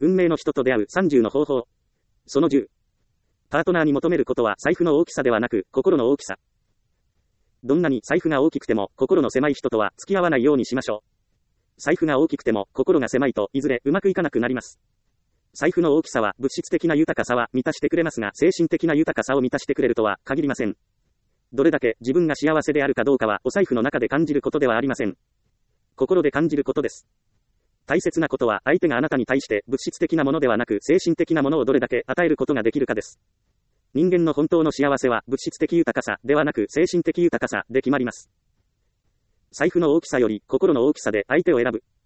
運命の人と出会う30の方法。その10。パートナーに求めることは財布の大きさではなく、心の大きさ。どんなに財布が大きくても、心の狭い人とは付き合わないようにしましょう。財布が大きくても、心が狭いと、いずれうまくいかなくなります。財布の大きさは物質的な豊かさは満たしてくれますが、精神的な豊かさを満たしてくれるとは限りません。どれだけ自分が幸せであるかどうかは、お財布の中で感じることではありません。心で感じることです。大切なことは、相手があなたに対して物質的なものではなく、精神的なものをどれだけ与えることができるかです。人間の本当の幸せは、物質的豊かさではなく、精神的豊かさで決まります。財布の大きさより、心の大きさで相手を選ぶ。